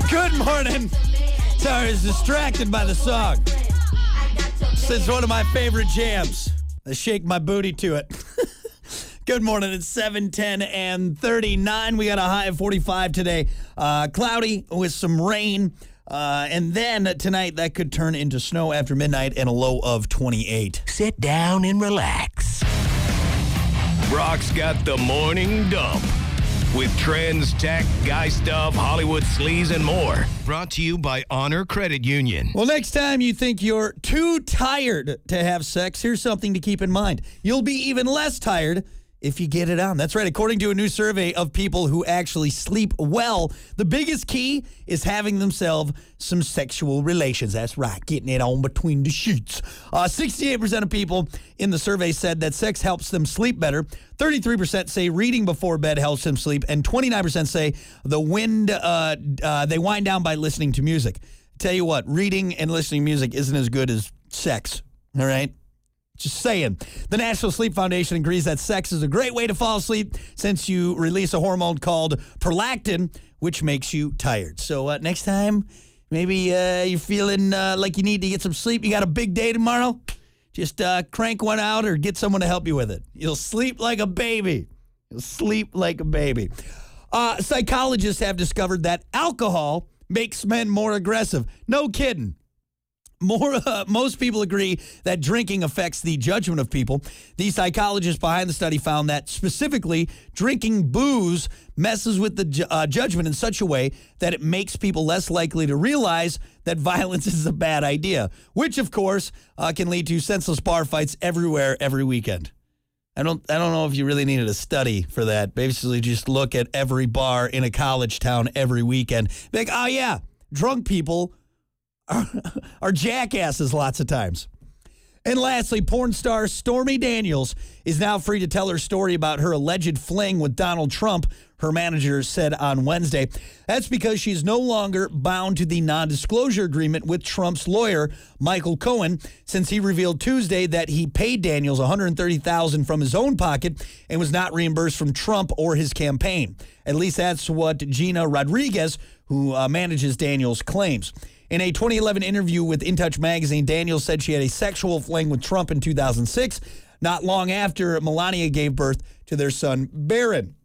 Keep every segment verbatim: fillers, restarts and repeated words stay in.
Good morning. Sorry, I was distracted by the song. It's one of my favorite jams. I shake my booty to it. Good morning. It's seven ten and thirty-nine. We got a high of forty-five today. Uh, cloudy with some rain. Uh, and then tonight, that could turn into snow after midnight and a low of twenty-eight. Sit down and relax. Brock's got the morning dump with trends, tech, guy stuff, Hollywood sleaze, and more. Brought to you by Honor Credit Union. Well, next time you think you're too tired to have sex, here's something to keep in mind. You'll be even less tired if you get it on. That's right. According to a new survey of people who actually sleep well, the biggest key is having themselves some sexual relations. That's right. Getting it on between the sheets. Uh, sixty-eight percent of people in the survey said that sex helps them sleep better. thirty-three percent say reading before bed helps them sleep. And twenty-nine percent say the wind, uh, uh, they wind down by listening to music. Tell you what, reading and listening to music isn't as good as sex. All right? Just saying. The National Sleep Foundation agrees that sex is a great way to fall asleep since you release a hormone called prolactin, which makes you tired. So uh, next time, maybe uh, you're feeling uh, like you need to get some sleep, you got a big day tomorrow, just uh, crank one out or get someone to help you with it. You'll sleep like a baby. You'll sleep like a baby. Uh, psychologists have discovered that alcohol makes men more aggressive. No kidding. More, uh, most people agree that drinking affects the judgment of people. The psychologists behind the study found that specifically drinking booze messes with the ju- uh, judgment in such a way that it makes people less likely to realize that violence is a bad idea, which, of course, uh, can lead to senseless bar fights everywhere every weekend. I don't I don't know if you really needed a study for that. Basically, just look at every bar in a college town every weekend. Be like, oh, yeah, drunk people Are, are jackasses lots of times. And lastly, porn star Stormy Daniels is now free to tell her story about her alleged fling with Donald Trump, her manager said on Wednesday. That's because she's no longer bound to the non-disclosure agreement with Trump's lawyer, Michael Cohen, since he revealed Tuesday that he paid Daniels one hundred thirty thousand dollars from his own pocket and was not reimbursed from Trump or his campaign. At least that's what Gina Rodriguez, who uh, manages Daniels, claims. In a twenty eleven interview with In Touch magazine, Daniels said she had a sexual fling with Trump in two thousand six, not long after Melania gave birth to their son, Barron.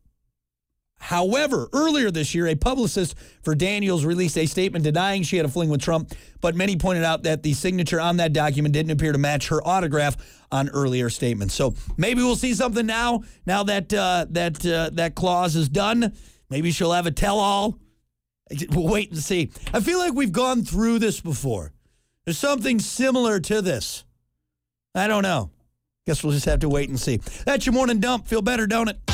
However, earlier this year, a publicist for Daniels released a statement denying she had a fling with Trump, but many pointed out that the signature on that document didn't appear to match her autograph on earlier statements. So maybe we'll see something now, now that uh, that uh, that clause is done. Maybe she'll have a tell-all. We'll wait and see. I feel like we've gone through this before. There's something similar to this. I don't know. Guess we'll just have to wait and see. That's your morning dump. Feel better, don't it?